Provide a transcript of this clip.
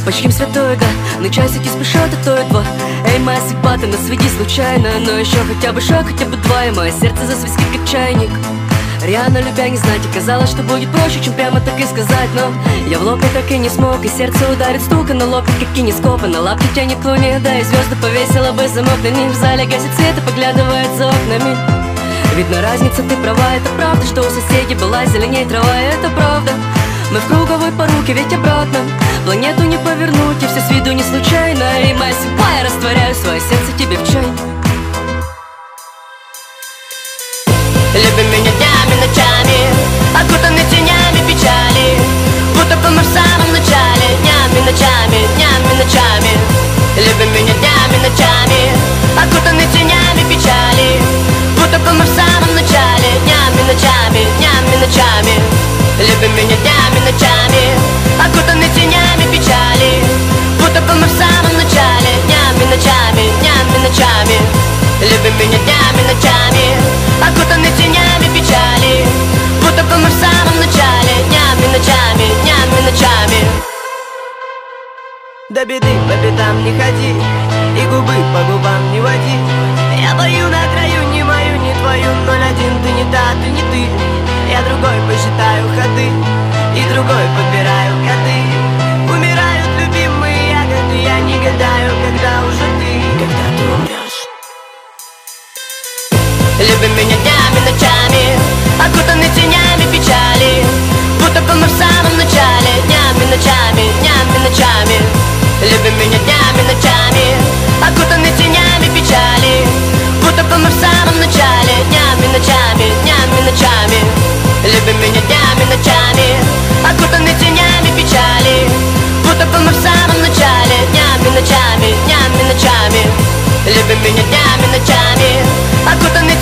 Почтим святое, на часики спешат, а то и два. Эй, моя судьба, ты нас веди случайно, но еще хотя бы шаг, хотя бы два, и мое сердце засвистит, как чайник. Реально любя не знать, и казалось, что будет проще, чем прямо так и сказать. Но я в лоб и так и не смог, и сердце ударит стука на лоб, как кинескопы. На лапке тянет к луне, да и звезды повесила бы замок на них. В зале гасит свет и поглядывает за окнами. Видно разница, ты права, это правда, что у соседей была зеленей трава, это правда. Мы в круговой поруке, ведь обратно планету не повернуть, и все с виду не случайно. И моя судьба, я растворяю свое сердце тебе в чай. Любим меня днями, ночами, окутаны тенями печали, будто бы мы в самом начале. Днями, ночами, днями, ночами. Любим меня днями, ночами, окутаны тенями печали, будто бы мы в самом начале. Днями, ночами, днями, ночами. Любим меня днями, ночами, окутаны тенями печали, будто бы мы в самом начале. Днями, ночами, днями, ночами. Любим меня днями, ночами, окутаны тенями печали, будто бы мы в самом начале. Днями, ночами, днями, ночами. До беды по пятам не ходи, и губы по губам не води. Я бою на краю, не мою, не твою. 01, ты не та, ты не ты. Я другой посчитаю ходы, и другой подбираю коды. Умирают любимые ягоды, я не гадаю, когда уже ты умрешь. Любим меня днями, ночами, окутаны тенями печали, будто бы мы в самом начале. Днями, ночами, днями, ночами. Любим меня днями, ночами, окутаны тенями печали, будто бы мы в самом начале. Днями, ночами, днями, ночами. Любим меня днями, ночами, окутаны тенями печали, будто бы мы в самом начале. Днями, ночами, днями, ночами. Любим меня днями, ночами, окутаны